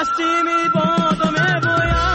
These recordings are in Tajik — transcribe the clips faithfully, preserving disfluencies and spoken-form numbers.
نسیمی بادم بویا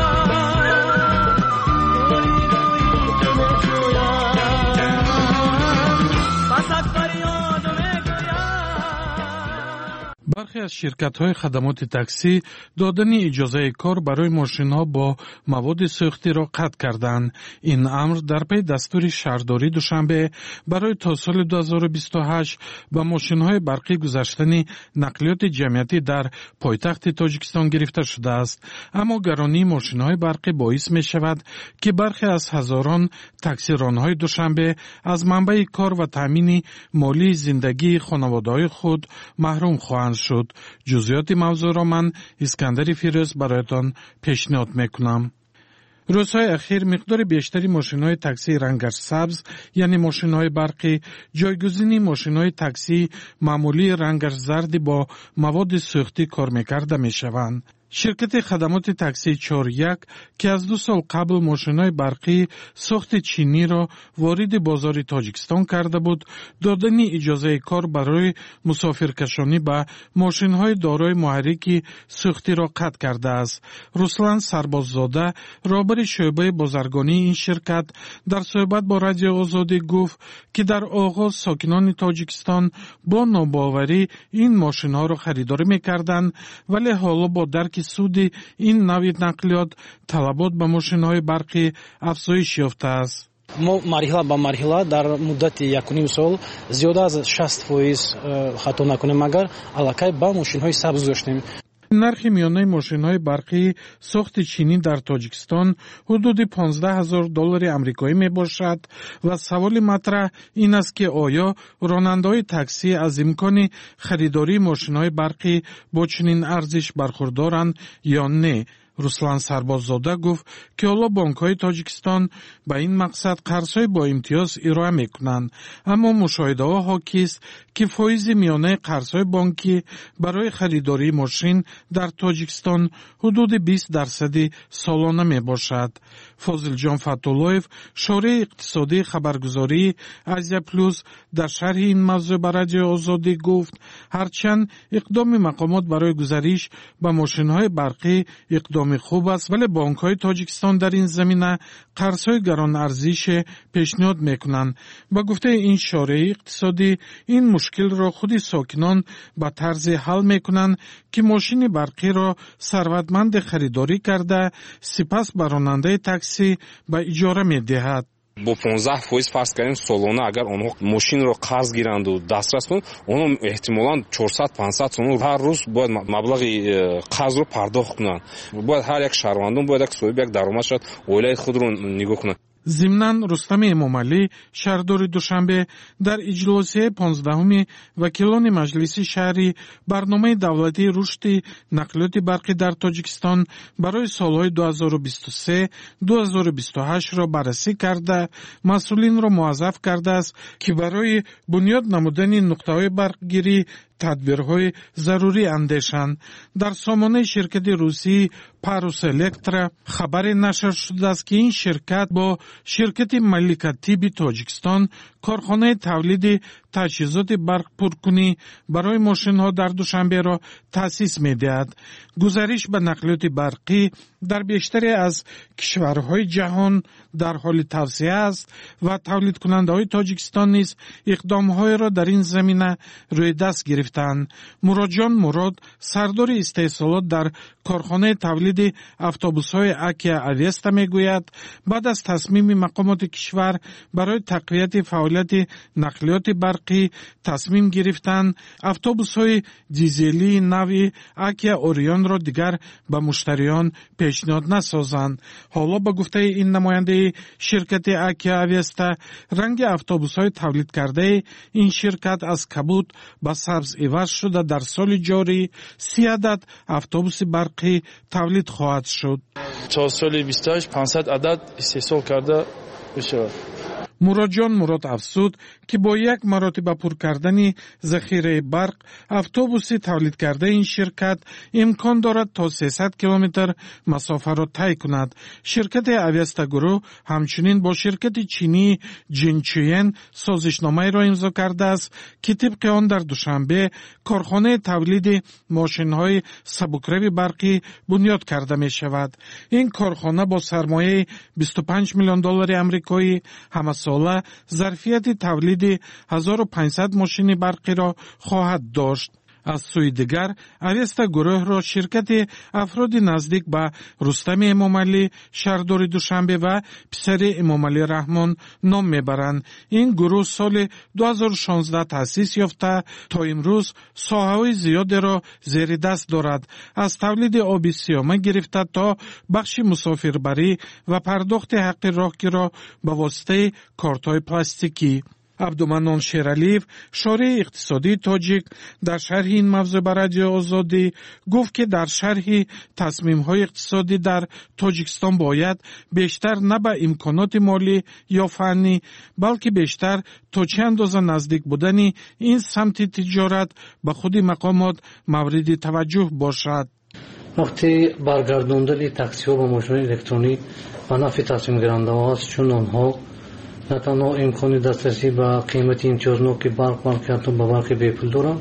برخی از شرکت‌های خدمات تاکسی دادن اجازه کار برای ماشین‌ها با مواد سوختی را قطع کردند. این امر در پی دستور شهرداری دوشنبه برای تا سال دو هزار و بیست و هشت با ماشین‌های برقی گذاشتن نقلیات جمعیتی در پایتخت تاجیکستان گرفته شده است. اما گرانی ماشین‌های برقی باعث می‌شود که برخی از هزاران تاکسیران‌های دوشنبه از منبع کار و تامین مالی زندگی خانواده‌های خود محروم خواهند شد. جزئیات موضوع را من اسکندر فیروز برایتان پیشنهاد میکنم. روزهای اخیر مقدار بیشتری ماشین‌های تاکسی رنگش سبز یعنی ماشین‌های برقی جایگزین ماشین‌های تاکسی معمولی رنگش زرد با مواد سوختی کار می‌کرده می‌شوند. شرکت خدمات تاکسی چهار یک که از دو سال قبل ماشین‌های برقی ساخت چینی را وارد بازار تاجیکستان کرده بود، دادن اجازه کار برای مسافرکشانی به ماشین‌های دارای محرک سوختی را قطع کرده است. رسلان سرباززاده رهبر شعبه بازرگانی این شرکت در صحبت با رادیو آزادی گفت که در آغاز ساکنان تاجیکستان با ناباوری این ماشین‌ها را خریداری می‌کردند، ولی حالا با درک سود این نوع نقلیات طلبات به ماشین‌های برقی افزایش یافته است. ما مرحله با مرحله در مدت یک و نیم سال زیاده از شصت درصد خطا نکنیم مگر علاقه با ماشین‌های سبز داشتیم. نرخ میانه ماشین‌های برقی ساخت چینی در تاجیکستان حدود پانزده هزار دلار آمریکایی میباشد و سوال مطرح این است که آیا راننده‌های تاکسی از امکان خریداری ماشین‌های برقی با چنین ارزش برخوردارند یا نه؟ رسلان سرباززاده گفت که حالا بانک‌های تاجیکستان به این مقصد قرض‌های با امتیاز ارائه می‌کنند، اما مشاهده‌ها حاکی است که فایز میانه قرض‌های بانکی برای خریداری ماشین در تاجیکستان حدود بیست درصد سالانه میباشد. فاضل جان فتولویف شورای اقتصادی خبرگزاری آزیا پلوس در شرح این موضوع به رادیو آزادی گفت هرچند اقدام مقامات برای گذریش به ماشین‌های برقی اقدام خوب است، ولی بانک‌های تاجیکستان در این زمینه قرض‌های گران ارزش پیشنهاد می‌کنند. با گفته این شورای اقتصادی این مشکل را خود ساکنان به طرز حل می‌کنند که ماشین برقی را ثروتمند خریداری کرده سپس به راننده تاکسی به اجاره می‌دهد. با پانزده درصد فرض کردیم سالانه اگر آنها ماشین رو قرض گیرند و دسترس کنند، آنها احتمالاً چهارصد پانصد سوم هر روز باید مبلغ قرض رو پرداخت کنند. باید هر یک شهروندان باید یک صاحب یک درآمد شد اولیه خود رو نگاه کنند. ضمناً رستم امامعلی شهردار دوشنبه در اجلاس پانزدهم وکیلان مجلس شهری برنامه دولتی رشد نقلیات برقی در تاجیکستان برای سالهای دو هزار و بیست و سه تا دو هزار و بیست و هشت را بررسی کرده مسئولین را موظف کرده است که برای بنیاد نمودن نقطه‌های برقگیری تدبیرهای ضروری اندیشند. در سامانه شرکت روسی پاروس الکترا خبر نشر شده است که این شرکت با شرکت ملیک‌الطب تاجیکستان کارخانه تولید تجهیزات برق پرکنی برای ماشین‌ها در دوشنبه را تأسیس می‌دهد. گزارش به نقلیات برقی در بیشتری از کشورهای جهان در حال توسعه است و تولید کننده‌های تاجیکستان نیز اقدام‌های را در این زمینه روی دست گرفتند. مراد جان مراد سردار استحصالات در کارخانه تولید اتوبوس‌های اکیا اویستا میگوید بعد از تصمیم مقامات کشور برای تقویت فعالیت نقلیات برقی تصمیم گرفتند اتوبوس‌های دیزلی نوع اکیا اوریون را دیگر به مشتریان پیشنهاد نسازند. حالا با گفته این نماینده شرکت اکیا اویستا رنگ اتوبوس‌های تولید کرده این شرکت از کبود به سبز عوض شده در سال جاری سی عدد اتوبوس برقی تولید خواهد شد. تا سال بیست و هشت پانصد عدد استحصال کرده بشود. муроҷон мурод афзуд ки бо як маротиба пур кардани захираи барқ автобуси тавлидкардаи ин ширкат имкон дорад то сесад километр масофаро тай кунад. ширкати авиаста гурӯҳ ҳамчунин бо ширкати чинии ҷинчуен созишномаеро имзо кардааст ки тибқи он дар душанбе корхонаи тавлиди мошинҳои сабукрави барқӣ бунёд карда мешавад. ин корхона бо сармояи бисту панҷ миллион доллари амрикоӣ ҳамасола зарфияти тавлиди ҳазору панҷсад мошини барқиро хоҳад дошт. аз сӯи дигар авеста гурӯҳро ширкати афроди наздик ба рустами эмомалӣ шаҳрдори душанбе ва писари эмомалӣ раҳмон ном мебаранд. ин гурӯҳ соли ду ҳазору шонздаҳ таъсис ёфта то имрӯз соҳаҳои зиёдеро зери даст дорад, аз тавлиди оби сиёма гирифта то бахши мусофирбарӣ ва пардохти ҳаққи роҳгиро ба воситаи кортҳои пластикӣ. абдуманон шералиев, шории иқтисодии тоҷик, дар шарҳи ин мавзӯъ ба радиои озодӣ гуфт ки дар шарҳи тасмимҳои иқтисодӣ дар тоҷикистон бояд бештар на ба имконоти молӣ ё фаннӣ, балки бештар то чӣ андоза наздик будани ин самти тиҷорат ба худи мақомот мавриди таваҷҷӯҳ бошад. вақте баргардондани таксиҳо ба мошинони электронӣ ба нафи тасмимгирандаҳо аст, чун онҳо نه تنها امکان دسترسی به قیمت امتیازناک برق بلکه حتی به برق به‌پول دارند.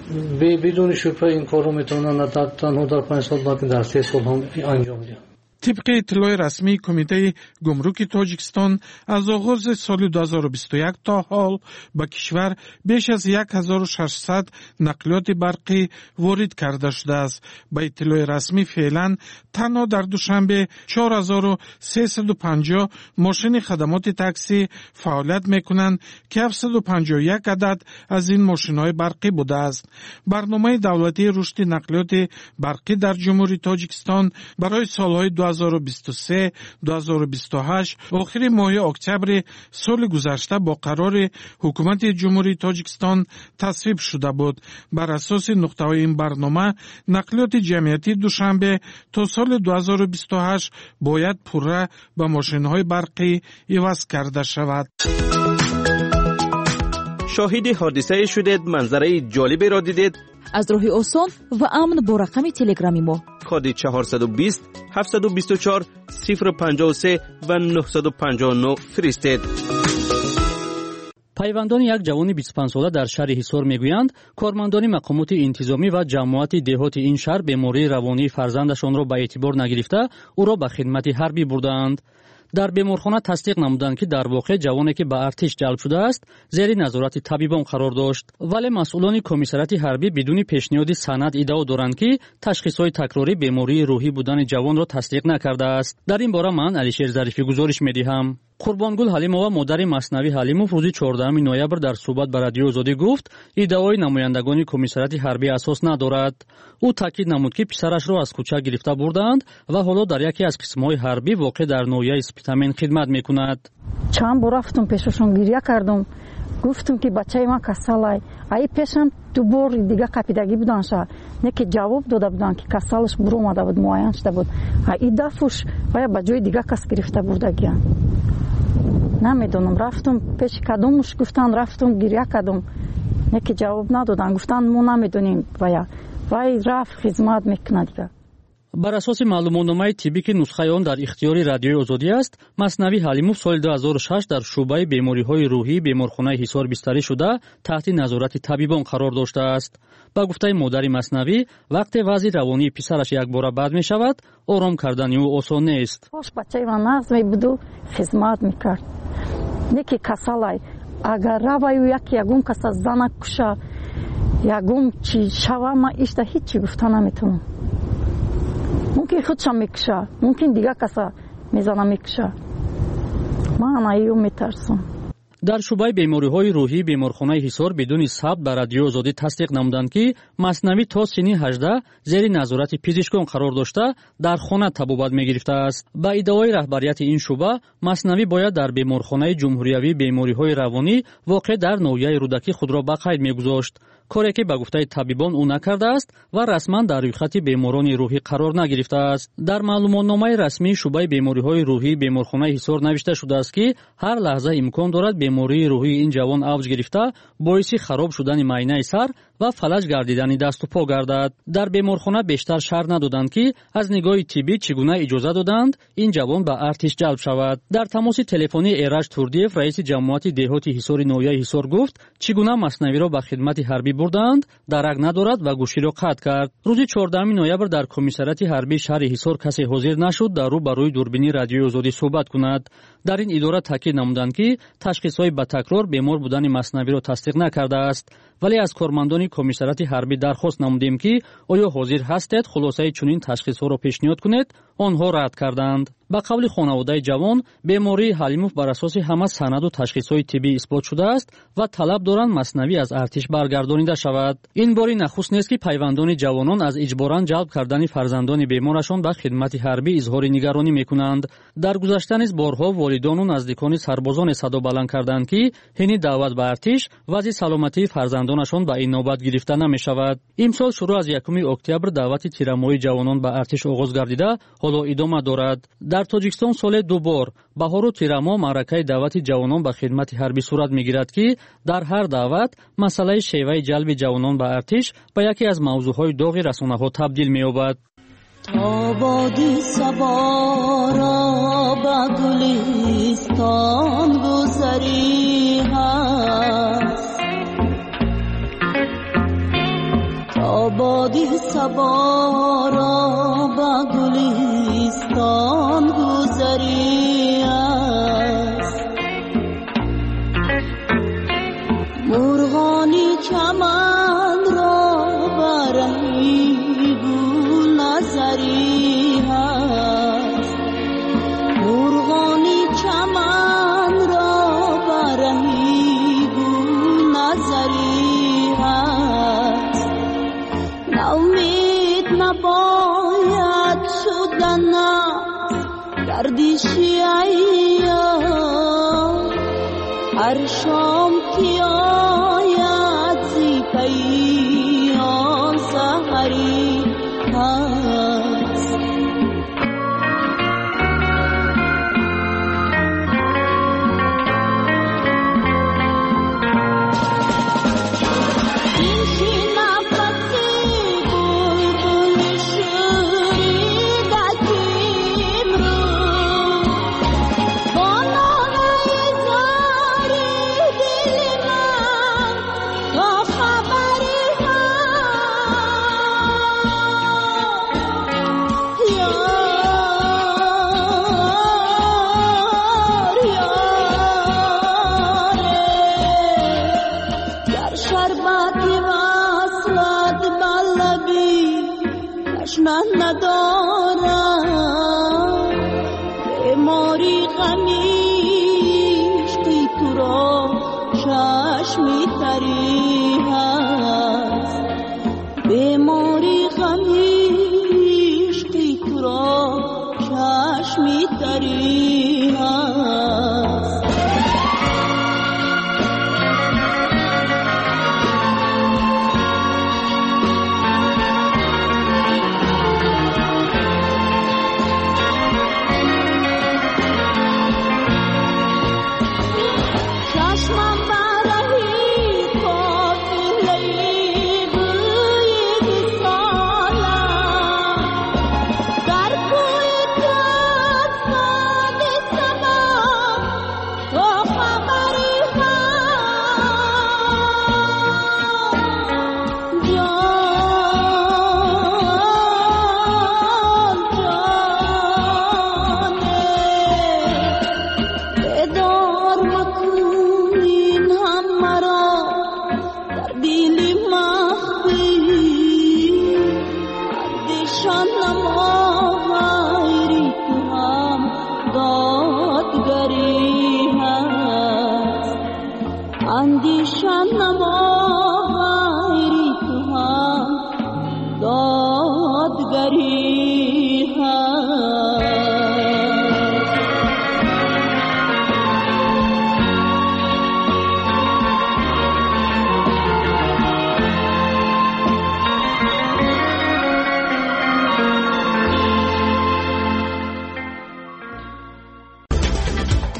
بدون شبهه این کار رو میتونن نه تنها در پنج سال بلکه در سه سال هم انجام دهند. طبق اطلاع رسمی کمیته گمرک تاجیکستان از آغاز سال دو هزار و بیست و یک تا حال به کشور بیش از یک هزار و ششصد نقلیات برقی وارد کرده شده است. به اطلاع رسمی فعلا تنها در دوشنبه چهار هزار و سیصد و پنجاه ماشین خدمات تاکسی فعالیت میکنند که هفتصد و پنجاه و یک عدد از این ماشین‌های برقی بوده است. برنامه دولتی رشد نقلیات برقی در جمهوری تاجیکستان برای سالهای دو هزار و بیست و سه دو هزار و بیست و هشت آخر ماه اکتبر سال گذشته با قرار حکومت جمهوری تاجیکستان تصویب شده بود. بر اساس نقطه‌های این برنامه نقلیات جمعیتی دوشنبه تا سال دو هزار و بیست و هشت باید پوره به ماشین‌های برقی عوض کرده شود. شاهد حادثه شدید، منظره جالبی را دیدید؟ از راه آسان و امن با رقم تلگرامی ما کد چهارصد و بیست هفتصد و بیست و چهار صفر پنجاه و سه و نهصد و پنجاه و نه فرستید. пайвандони як ҷавони бисту панҷ сола дар шаҳри ҳисор мегӯянд кормандони мақомоти интизомӣ ва ҷамоати деҳоти ин шаҳр бемории равонии фарзандашонро ба эътибор нагирифта ӯро ба хидмати ҳарбӣ бурдаанд. дар беморхона тасдиқ намуданд ки дар воқеъ ҷавоне ки ба артиш ҷалб шудааст зери назорати табибон қарор дошт, вале масъулони комиссарияти ҳарбӣ бидуни пешниҳоди санад иддао доранд ки ташхисҳои такрорӣ бемории рӯҳӣ будани ҷавонро тасдиқ накардааст. дар ин бора ман алишер зарифӣ гузориш медиҳам. қурбонгул ҳалимова модари Маснави Ҳалимов рӯзи чордаҳуми ноябр дар суҳбат ба радиои Озодӣ гуфт иддаои намояндагони комиссарияти ҳарбӣ асос надорад. ӯ таъкид намуд ки писарашро аз кӯча гирифта бурдаанд ва ҳоло дар яке аз қисмҳои ҳарбӣ воқеъ дар ноҳияи Спитамен хидмат мекунад. чанд бор рафтум пешашон гирья кардум, гуфтум ки бачаи ман касалай, аи пешам ду бори дига қапидагӣ буданша, не ки ҷавоб дода буданд ки касалаш буромада буд, муайян шуда буд. аи дафуш вая ба ҷои дига кас гирифта бурдагиянд. намедонам, рафтум пеши кадомуш гуфтанд, рафтум гирья кардум, не ки ҷавоб надоданд, гуфтанд мо намедонем вая. вай рафт хизмат мекунад дига. бар асоси маълумотномаи тиббӣ ки нусхаи он дар ихтиёри радиои Озодӣ аст, Маснави Ҳалимов соли ду ҳазору шаш дар шуъбаи бемориҳои рӯҳӣ беморхонаи Ҳисор бистарӣ шуда таҳти назорати табибон қарор доштааст. ба гуфтаи модари Маснави, вақте вазъи равонии писараш якбора бад мешавад, ором кардани ӯ осон нест. хош бачаи ман назм мебуду, хизмат мекард, не ки касалай. агар раваю як ягон каса зана куша, ягон чи шава, ман ишта ҳичи гуфта наметавонам. мумкин худшам мекуша, мумкин дига каса мезана мекуша. ман аиё метарсам. дар шуъбаи бемориҳои рӯҳӣ беморхонаи Ҳисор бидуни сабт ба радиои Озодӣ тасдиқ намуданд ки Маснави то синни ҳаждаҳ зери назорати пизишкон қарор дошта дар хона табобат мегирифтааст. ба иддаои раҳбарияти ин шуъба, Маснави бояд дар беморхонаи ҷумҳуриявии бемориҳои равонӣ воқеъ дар ноҳияи рӯдакӣ худро ба қайд мегузошт. коре ки ба гуфтаи табибон ӯ накардааст ва расман дар рӯйхати беморони рӯҳӣ қарор нагирифтааст. дар маълумотномаи расмии шуъбаи бемориҳои рӯҳии беморхонаи ҳисор навишта шудааст ки ҳар лаҳза имкон дорад бемории рӯҳии ин ҷавон авҷ гирифта боиси хароб шудани майнаи сар ва фалаҷ гардидани дасту по гардад. дар беморхона бештар шарҳ надоданд ки аз нигоҳи тиббӣ чӣ гуна иҷоза доданд ин ҷавон ба артиш ҷалб шавад. дар тамоси телефонӣ Эраҷ Турдиев, раиси ҷамоати деҳоти ҳисори ноҳияи ҳисор гуфт чӣ гуна маснавиро ба хидмати ҳарбӣ бурданд, дарак надорад ва гӯширо қатъ кард. рӯзи чордаҳуми ноябр дар комиссарияти ҳарбии шаҳри ҳисор касе ҳозир нашуд дар рӯ ба рӯи дурбини радиои озодӣ суҳбат кунад. дар ин идора таъкид намуданд ки ташхисҳои ба такрор бемор будани маснавиро тасдиқ накардааст, вале аз кормандони комиссарияти ҳарбӣ дархост намудем ки оё ҳозир ҳастед хулосаи чунин ташхисҳоро пешниҳод кунед. онҳо рад карданд. ба қавли хонаводаи ҷавон, бемории Ҳалимов бар асоси ҳама санаду ташхисҳои тиббӣ исбот шудааст ва талаб доранд маснавӣ аз артиш баргардонида шавад. ин бори нахуст нест ки пайвандони ҷавонон аз иҷборан ҷалб кардани фарзандони беморашон ба хидмати ҳарбӣ изҳори нигаронӣ мекунанд. дар гузашта низ борҳо волидону наздикони сарбозоне садо баланд карданд ки ҳини даъват ба артиш вазъи саломатии фарзандонашон ба ин нобат гирифта намешавад. имсол шуруъ аз якуми октябр даъвати тирамоҳии ҷавонон ба артиш оғоз гардида ҳоло идома дорад. дар тоҷикистон соле ду бор баҳору тирамо маъракаи даъвати ҷавонон ба хидмати ҳарбӣ сурат мегирад ки дар ҳар даъват масъалаи шеваи ҷалби ҷавонон ба артиш ба яке аз мавзӯъҳои доғи расонаҳо табдил меёбад. آبادی سوارا با گلستان گذری هست آبادی سوارا با گلستان گذری هست مرغانی چمن را برهی نظری هست مرغانی چمن را برهی گل نظری هست نومید نباید شدن گردشی ایام هر شام که آید زی پیام سحری هست ندارم بیماری غمیش که تو را چشمی تری هست بیماری غمیش که تو را چشمی تری هست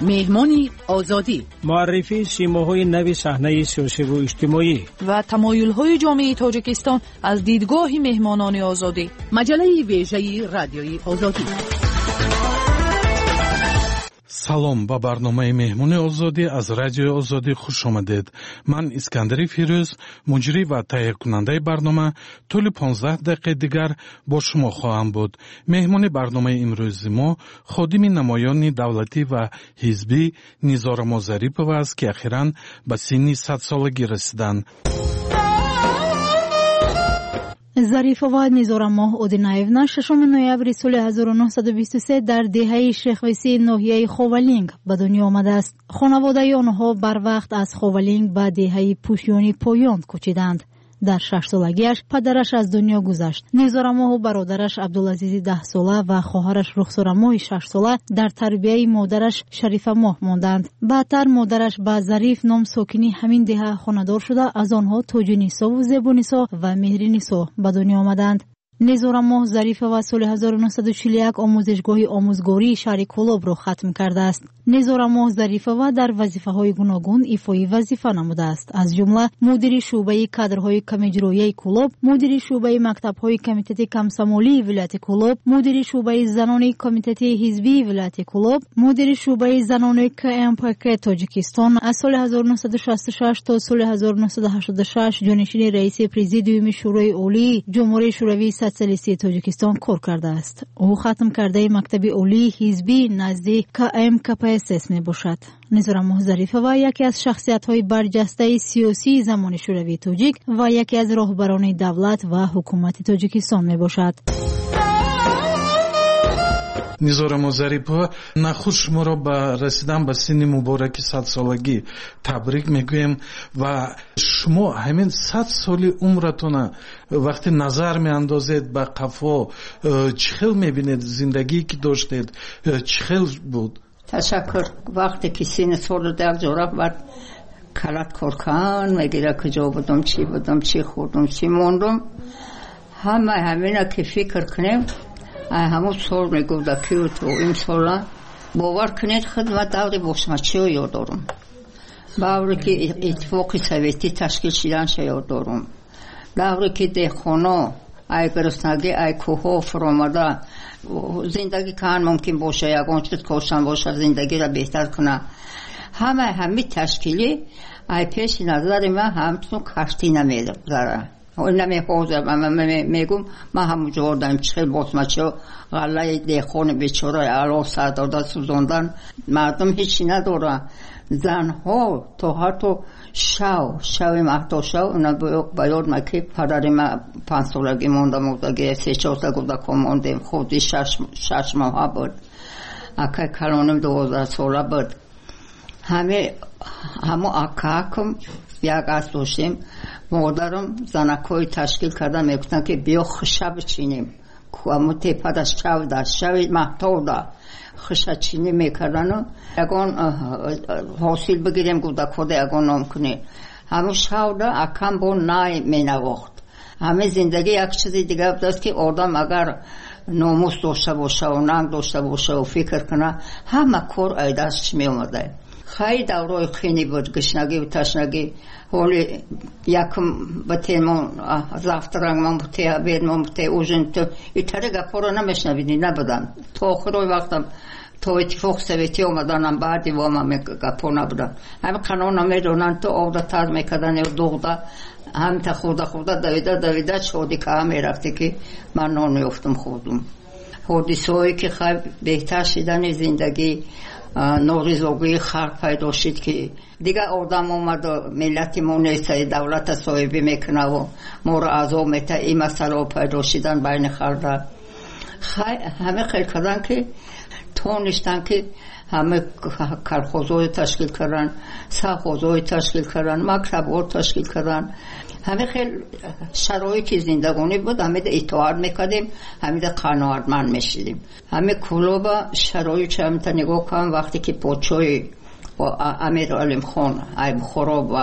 مهمانی آزادی، معرفی سیماهای نوی صحنه سیاسی و اجتماعی و تمایل‌های جامعه تاجیکستان از دیدگاه مهمانان آزادی. مجله ویژه رادیوی آزادی. салом ба барномаи меҳмони озодӣ аз радиои озодӣ хуш омадед. ман искандари фирӯз, муҷрӣ ва таҳиякунандаи барнома тӯли понздаҳ дақиқаи дигар бо шумо хоҳам буд. меҳмони барномаи имрӯзи мо ходими намоёни давлатӣ ва ҳизбӣ Низорамо Зарипова аст, ки ахиран ба синни садсолагӣ расиданд. Зарифова Низорамо Одинаевна шашуми ноябри соли ҳазору нӯҳсаду бисту се дар деҳаи Шехвисии ноҳияи Ховалинг ба дунё омадааст. хонаводаи онҳо барвақт аз Ховалинг ба деҳаи Пӯшёни Поён кӯчиданд. дар шашсолагиаш падараш аз дунё гузашт. Низорамоҳу бародараш Абдулазизи даҳсола ва хоҳараш Рухсорамоҳи шашсола дар тарбияи модараш Шарифамоҳ монданд. баъдтар модараш ба Зариф ном сокини ҳамин деҳа хонадор шуда, аз онҳо Тоҷинисову Зебунисо ва Меҳринисо ба дунё омаданд. Низорамо Зарифова соли ҳазору нӯҳсаду чилу як омӯзишгоҳи омӯзгории шаҳри Кӯлобро хатм кардааст. Низорамо Зарифова дар вазифаҳои гуногун ифои вазифа намудааст. аз ҷумла мудири шуъбаи кадрҳои камиҷроияи Кӯлоб, мудири шуъбаи мактабҳои комитети камсамолии вилояти Кӯлоб, мудири шуъбаи занони комитети ҳизбии вилояти Кӯлоб, мудири шуъбаи занони ка эм пэ ка Тоҷикистон. аз соли ҳазору нӯҳсаду шасту шаш то соли ҳазору нӯҳсаду ҳаштоду шаш ҷонишини раиси президиуми шӯрои олии ҷумҳурии шӯравии социалистии Тоҷикистон кор кардааст. ӯ хатм кардаи мактаби олии ҳизбӣ назди ка эм ка пэ эс эс мебошад. Низорамо Зарифова яке аз шахсиятҳои барҷастаи сиёсии замони шӯравии тоҷик ва яке аз роҳбарони давлат ва ҳукумати Тоҷикистон мебошад. Низорамо Зарипова, нахуд шуморо ба расидан ба синни мубораки садсолагӣ табрик мегӯем ва шумо ҳамин сад соли умратона вақте назар меандозед ба қафо, чӣ хел мебинед зиндагие ки доштед, чӣ хел буд? تشکر. وقتی که سین سال در جوراب بعد کلات کارکان میگیره کجا بودم، چی بودم، چی خوردم، چی موندم، همه همینا که فکر کنیم همون سال میگوده که تو این سالا باور کنید خدمت داری باشم چی رو یاد دارم. باوری که اتفاقی سویتی تشکیل شدن شو یاد دارم. باوری که دهخانه ای گرسنگی ای کوه فرامده زندگی کن ممکن باشه یکان چیز کوشن باشه زندگی را بهتر کنه. همه همه تشکیلی ای پیش نظر من همچون کشتی نمیداره. اون نمیخوزه من میگم من هم جوردم چخیل باسمچه غله دیخون بیچاره علا سرداده سوزندن مردم هیچی نداره. زنها تو حتی شو شوی مهدا شو اونا باید مکی پدری من پنج سالگی مونده موندگی سه چهار تا گوده کن موندیم خودی شش, شش ماه بود اکای کلانم دوازده ساله بود. همه همه اکاکم یک از دوشیم مادرم زنکای تشکیل کردن میگفتن که بیا خشب چینیم همون تیپه دا شو دا شوی مهدا دا خشب چینی میکردن و اگان حاصل بگیریم گوده کده اگان نام کنی همون شو دا اکم با نای می نواخت. همه زندگی یک چیزی دیگه بودست که آدم اگر ناموس داشته باشه و ننگ داشته باشه و فکر کنه همه کار ایدست چی می اومده. خیلی دورای خینی بود، گشنگی و تشنگی. حالی یکم بتیمون زفترنگ من بوده بید من بوده اوژن تو ایتره گپا رو نمیشنویدی نبودن تا آخرای وقتم تا اتفاق سویتی اومدنم بعدی وام هم گپا نبودن. همه قانون نمیدونن تو آوده تر میکدن یا دوغده هم تا خورده خورده دویده دویده شادی که هم میرفتی که من نانیفتم خودم. حادثه هایی که خیلی بهتر شدن زندگی نوریزوگی خلق پیدا شد که دیگه آدم اومد و ملتی ما نیست دولت صاحبی میکنه و ما را عذاب میته. این مسئله پیدا شدن بین خلق همه خیلی کردن که تونشتن که همه کارخانه‌های تشکیل کردن، ساختمان‌های تشکیل کردن، مکتب‌ها تشکیل کردن. همه خیلی شرایطی زندگانی بود. همه اطاعت میکردیم، همه قناعتمند میشدیم. همه کلوبا شرایط هم تا نگاه کنم وقتی که پادشاه و امیر علیم خان ایب خراب و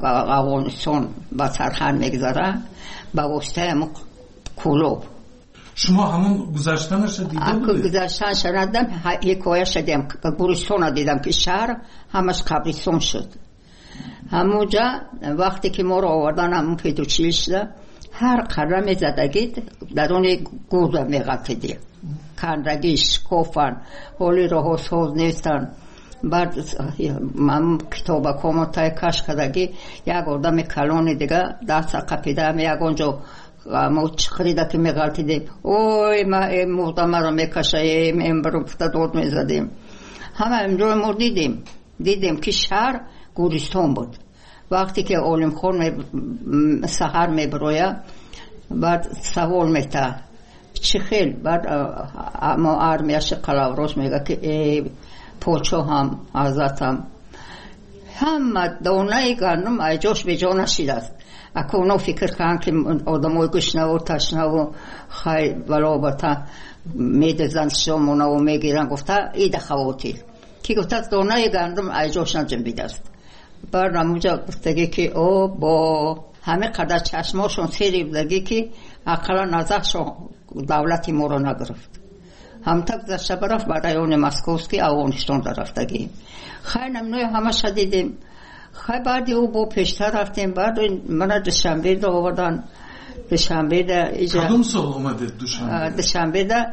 افغانستان با سرحد میگذاره با واسطه هم کلوب شما همون گذشتنش دیده بودید؟ گذشتن شنیدم، حکایه‌اش دیدم. گورستان دیدم که شهر همش قبرستان شد. همونجا وقتی که ما رو آوردن همون پیدوچیشده، هر قدم زدگید در اون گوزه میغلطیدیم. کندگیش کافن حالی رو حسوز نیستن. بعد من کتابه کامو تای کش کردگی یک آدم کلانی دیگه دست قپیده یک اونجا ما چخریده که میغلطیدیم. اوی ما این مردمه رو میکشه، این برو پتا دود میزدیم. همه امجور ما دیدیم دیدیم که شهر گورستان بود. وقتی که علم خور سحر میبرویه بعد سوال میته چی خیل؟ بعد ما آرمیاش قلاوروش میگه که ای پوچو هم حضرت هم همه دونه گرنم ایجاش به جا نشیده است. اکو اونو فکر کن که آدمای گشنه و تشنه و خیلی ولابتا میدزن شمونه و میگیرن. گفته ایده خواتی که گفته دونه گرنم ایجاش نجنبیده است. بعد نموجا گفتگی که او با همه قدر چشماشون سیری بودگی که اقلا نظرشون دولتی ما رو نگرفت. هم تا گذشته برفت برای اون مسکوسکی اوانشتون در رفتگی. خیلی نمنوی همه شدیدیم. خیلی بعدی او با پیشتر رفتیم. بعد من دوشنبه ده آوردن. دوشنبه ده ایجا کدوم سال اومده دوشنبه؟ دوشنبه ده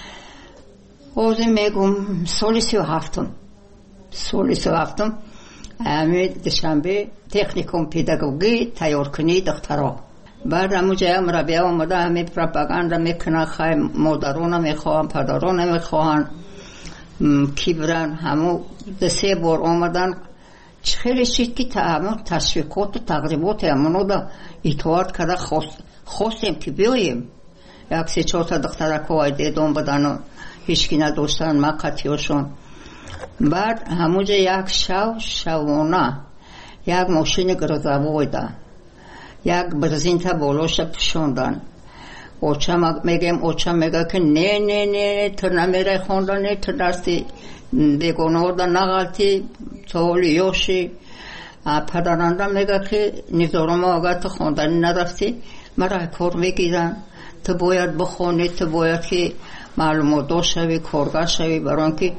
اوزی میگم سالی سی و هفتم سالی سی و هفتم همه دوشنبه تکنیکوم پداگوژی تیار کنی دخترها. بعد همونجا هم ربیه آمده همه پروپاگاندا میکنن. خیلی مادران میخواهن پدران میخواهن کی برن. همون ده سه بار آمدن خیلی شید که همون تشویقات و تقریبات همونو دا اطاعت کرده خواستیم که بیاییم. یک سه چهار تا دخترک های دیدون بدن و هیچکی نداشتن مقطعیشون. بعد همونجا یک شو شوانه یک ماشین گرزوای ده یک برزین تا بالاش پشوندن. اوچه میگم اوچه میگه که نه نه نه تو نمیره خوندن، نه تو دستی بیگناه ده نغلطی سوالی یوشی. پدرانده میگه که نظارم آگه تو خوندن نرفتی مرا کار میگیرن. تو باید بخونی، تو باید که معلومات داشت شوی، کارگر شوی، بران که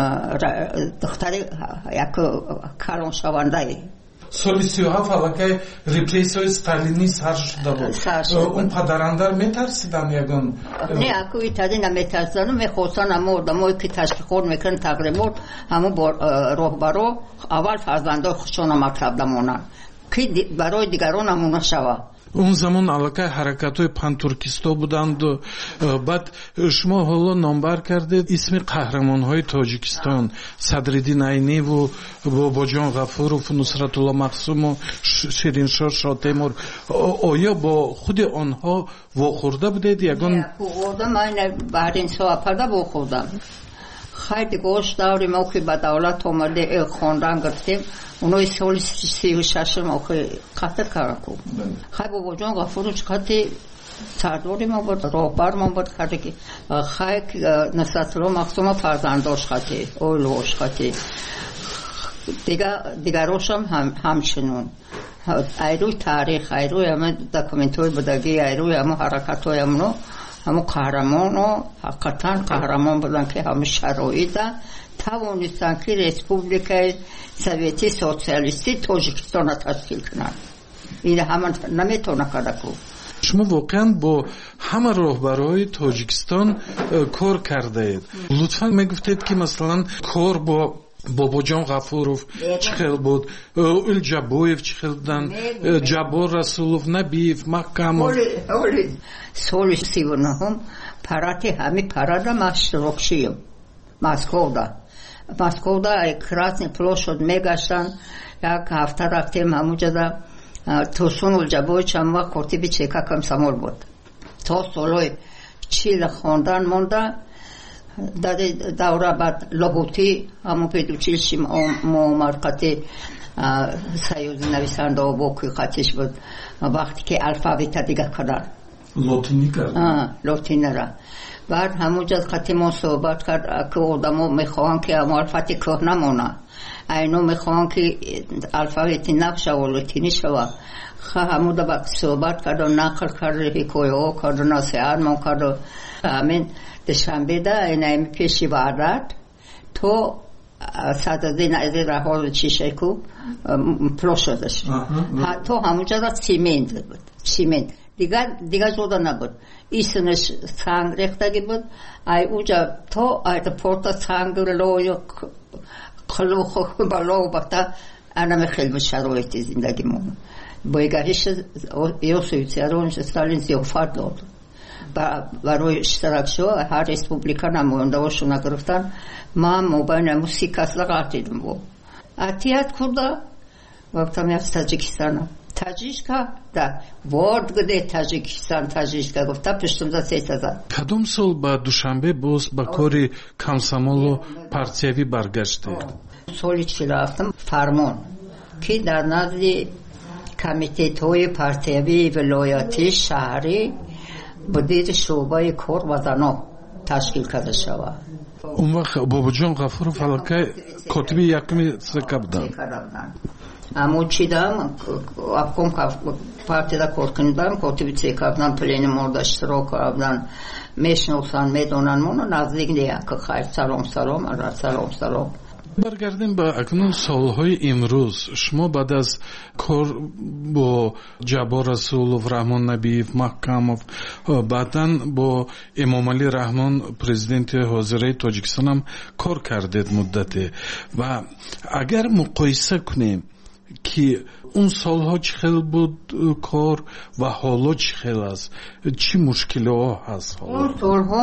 دختری یک کلان شونده ای. سالی سی و هفت علاقه ریپریسیوی ستالینی سر شده بود. اون پدرانده میترسیدن یکن؟ نه اکوی تدی نمیترسیدن. میخواستن همه آدمایی که تشکیل میکنن تقریبا همه راهبرا اول فرزنده خودشون مطلب دمونن که برای دیگران همونه شوه. اون زمان علاقه حرکت های پانتورکیستا بودند. بعد شما حالا نامبر کردید اسم قهرمان های تاجیکستان صدرالدین عینی و باباجان غفورов و نصرت الله مقسوم و شیرین شاه شاه تیمور، آیا با خود آنها واخورده بودید یگان؟ نه واخوردم. من بعد این سوپرده واخوردم. خیلی گوش داریم او که به دولت آمده خواندن گرفتیم. اونوی سال سی و ششم او که قطر کرده. خیلی بابا جان غفورش قطعی سرداری ما بود، راهبر ما بود کرده که خیلی نصرت الله مقسوم فرزنداش قطعی اولوش قطعی دیگروش هم همچنون. ایروی تاریخ، ایروی همه دکومنتوی بودگی، ایروی همه حرکت های همونو همون قهرمان و حقیقتا قهرمان بودن که همه شرایط توانستن که ریسپوبلیک سوویتی سوسیالیستی تاجیکستان تشکیل کنن. این همه نمیتونه کرده کو. شما واقعا با همه راهبرهای تاجیکستان کار کرده اید. لطفا میگفتید که مثلا کار با باباجان غفورов چه خیلی بود، الجابویف چه خیلی بودن، جابور رسولov، نبیف، محکمov. اولی سال سی و نهم پراتی همی پرادا مشترک شیم مسکو دا مسکو دا کراسنی پلوشد میگشتن. یک هفته رفتیم همونجا دا توسون الجابوی چند وقت کرتی بی چیکا کم سمول بود. تا سالوی چیل خوندن مونده. در دوره بعد لابوتی همون پیدوچیلشیم مرقتی سیوزی نویسنده و باکوی قطعش بود. وقتی که الفابیت دیگه کردن لاتینی کردن لاتینی را. بعد همونجا قطعی ما صحبت کرد که آدم ها میخواهن که همون الفابیتی که نمونه، اینو میخواهن که الفابیتی نبشه و لاتینی شوه. همون با صحبت کرد و نقل کرد حکایه ها کرد و نصیحت ما کرد و همین دوشنبه ده اینایی پیشی وارد تو صدازی نایزی راه چیشه کو پروشدش تو همونجا را سیمند بود سیمند دیگر دیگر جدا نبود ایسنش سنگ ریختگی بود ای اوجا تو ای پورتا سنگ لوی خلوخ بالو بختا انا خیلی شرایطی زندگی مون بایگاهیش یوسویتسیارونش استالین زیافت داد برای اشتراک شو هر ریسپوبلیکا نمونده وشون نگرفتن ما موبایل موسیقی اصلا قاطیدم بود اتیات کرده وقتا از تاجیکستان تاجیکا да ворд где таҷикистон таҷикка гуфта пештумда сесазад кадом сол ба душанбе боз ба кори камсамолу партиявӣ баргаштед соли чӣ рафтам фармон ки дар назди комитетҳои партиявии вилоятӣ шаҳрӣ будиди шӯъбаи кор ва занон ташкил карда шавад он вақт бобоҷон ғафуров аллакай котиби якуми цк буданд аммо чидам обком партияда кор кардам котиби цк будам пленумда иштирок кардам мешиносанд медонанд моно наздик як хайр салом салом салом салом баргардем ба акнун солҳои имрӯз шумо баъд аз кор бо ҷаббор расулов раҳмон набиев маҳкамов баъдан бо эмомалӣ раҳмон президенти ҳозираи тоҷикистон ҳам кор кардед муддате ва агар муқоиса кунем ки он солҳо чӣ хел буд кор ва ҳоло чӣ хел аст чӣ мушкилиҳо ҳаст он солҳо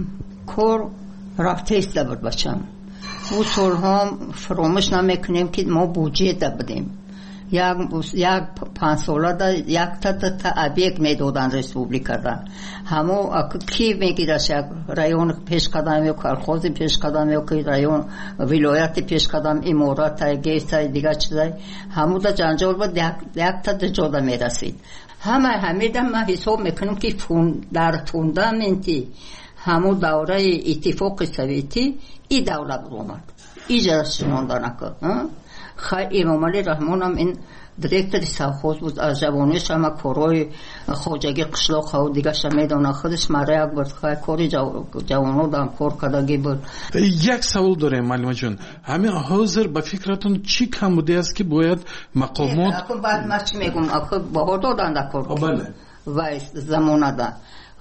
кор рафтеста буд бачам او سالها فراموش نمیکنیم که ما بودجه دادیم یک یک پنج ساله دا یک تا تا ابیک میدادن ریسپوبلیکا دا همو کی میگیرش یک رایون پیش قدم یا کارخوز پیش قدم یا که رایون ولایت پیش قدم امارات گیس دیگه چیزای همو دا جنجال بود یک یک تا جدا میرسید همه همه دا ما حساب میکنیم که فون در فوندامنتی همو دوره اتفاق سویتی ای دولت اومد ایجادش مونده نکرد خیلی امامعلی رحمان هم این دیرکتر ساخوز بود از جوانیش هم کارهای خواجگی قشلاق ها و دیگه شم میدونه خودش مرایق بود خیلی کاری جوانو دام کار کردگی بود یک سوال داریم معلومه جون همین حاضر به فکرتون چی کم بوده است که باید مقامات اکو بعد ما چی میگم اکو باها دادن دا کار کنیم و زمانه دا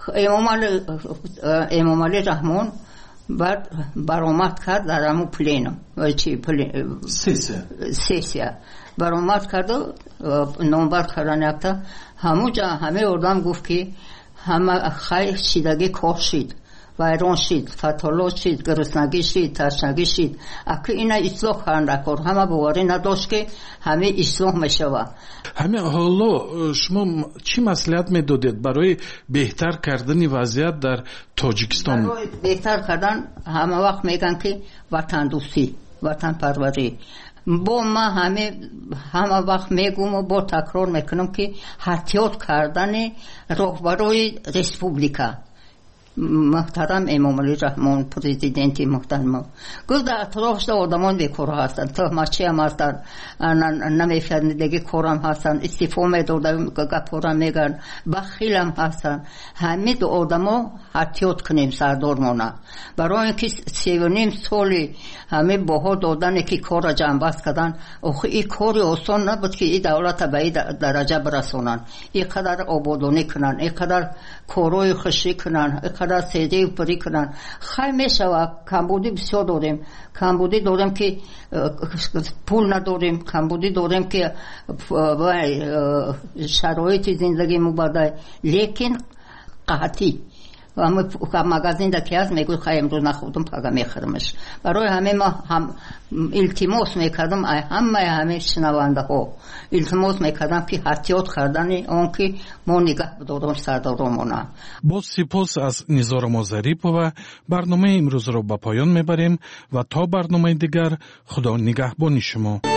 امامعلی رحمان بعد برآمد کرد در همون پلینم چی سیسیا سیسیا برآمد کرد و نامبر کردن یکتا همون جا همه اردم گفت که همه خیلی شیدگی کار شید ویران شید فتالات شید گرسنگی شید تشنگی شید اگه اینا اصلاح کردن کار همه باوری نداشت که همه اصلاح میشود همه حالا شما چی مصلحت میدادید برای بهتر کردن وضعیت در تاجیکستان؟ برای بهتر کردن همه وقت میگن که وطن دوستی وطن پروری با ما همه همه وقت میگم و با تکرار میکنم که احتیاط کردن راهبرای ریسپوبلیکا محترم امامعلی رحمان پرزیدنتی محترم گفت در اطرافش آدمان بیکار هستند تهمتچی هم هستند نمیفهمیدگی کارم هستند استعفا میدادن گپارم میگن بخیل هم هستند همه دو آدما احتیاط کنیم سردارمانه برای اینکه سی و نیم سالی همه باها دادن که کار را جنبست کردن آخه این کاری آسان نبود که این دولت به این درجه برسونن اینقدر آبادانی کنن اینقدر کارهای خوشی کنن اینقدر سیده و پری کنن خیلی میشود کمبودی بسیار داریم کمبودی داریم که پول نداریم کمبودی داریم که شرایط زندگی مبادل لیکن قحطی و مغازین دا که هست میگوی خیلی امروز نخودم پاگا میخرمش برای همه ما هم التماس میکردم همه همه شنونده ها التماس میکردم که احتیاط کردن اون که ما نگاه بدارم سردارمانه. با سپاس از نظارم ظریفова برنامه امروز رو به پایان میبریم و تا برنامه دیگر خدا نگهبان شما.